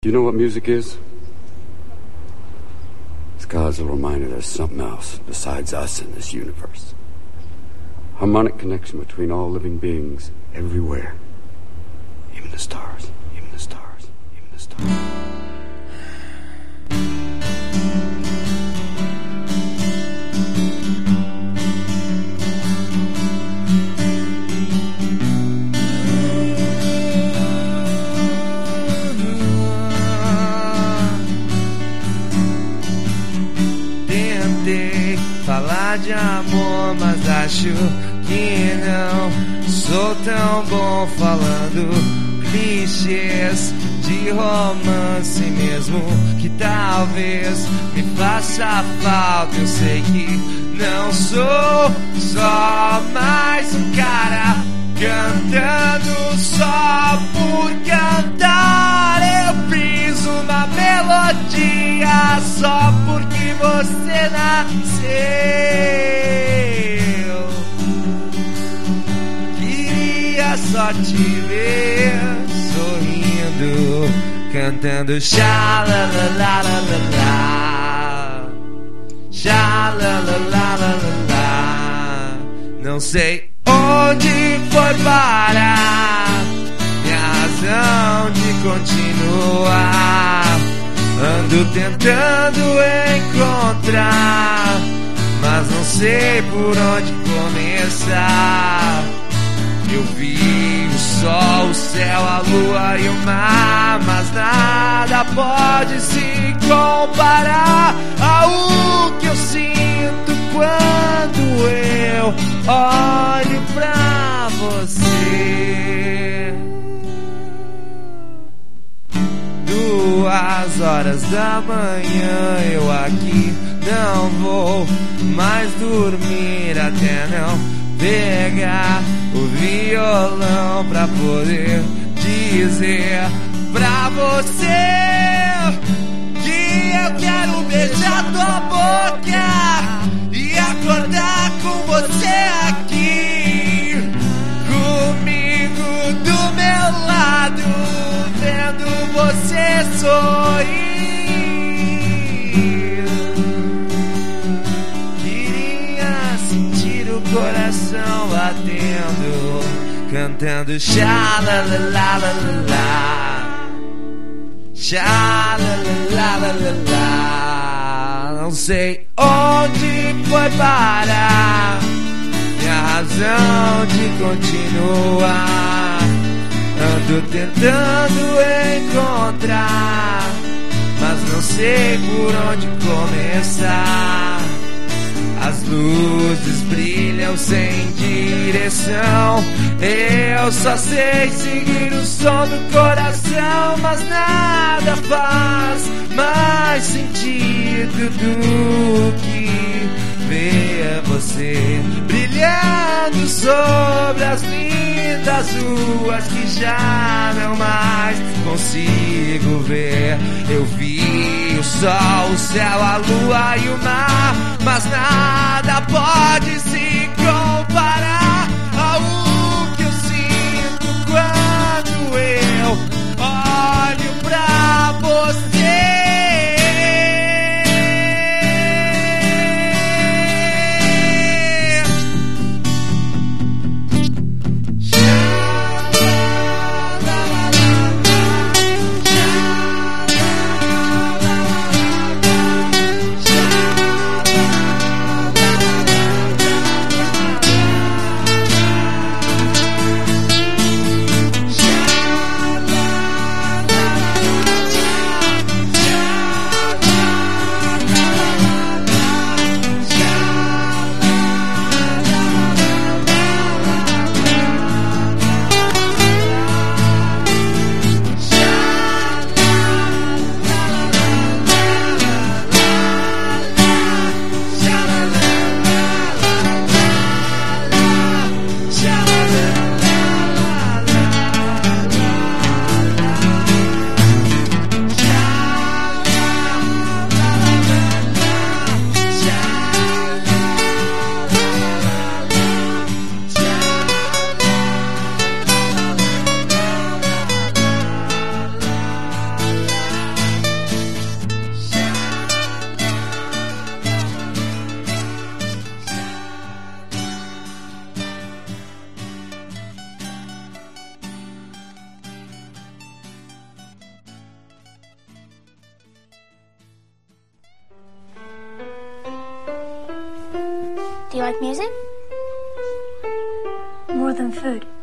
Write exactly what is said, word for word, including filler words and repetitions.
You know what music is? It's God's little reminder there's something else besides us in this universe. Harmonic connection between all living beings everywhere. Even the stars, even the stars, even the stars. Falar de amor, mas acho que não sou tão bom falando clichês de romance mesmo, que talvez me faça falta. Eu sei que não sou só mais um cara cantando só por cantar. Eu fiz uma melodia só porque você nasceu. Queria só te ver sorrindo, cantando xa la la la la la la, xa la la la la la la. Não sei onde foi parar minha razão de continuar. Ando tentando encontrar, mas não sei por onde começar. Eu vi o sol, o céu, a lua e o mar, mas nada pode se comparar ao que eu sinto quando eu olho pra você. Duas horas da manhã eu aqui não vou mais dormir até não pegar o violão pra poder dizer pra você que eu quero beijar tua boca e acordar com você aqui comigo do meu lado, vendo você sorrir. Queria sentir o coração batendo, cantando xa la la la la la, xa la la la la la. Não sei onde foi parar minha razão de continuar. Ando tentando encontrar, mas não sei por onde começar. As luzes brilham sem direção, eu só sei seguir o som do coração, mas nada faz mais sentido do que ver você brilhando sobre as lindas ruas que já não mais consigo ver. Eu vi o sol, o céu, a lua e o mar, mas nada pode se comparar ao que eu sinto quando eu olho pra você. Do you like music? More than food.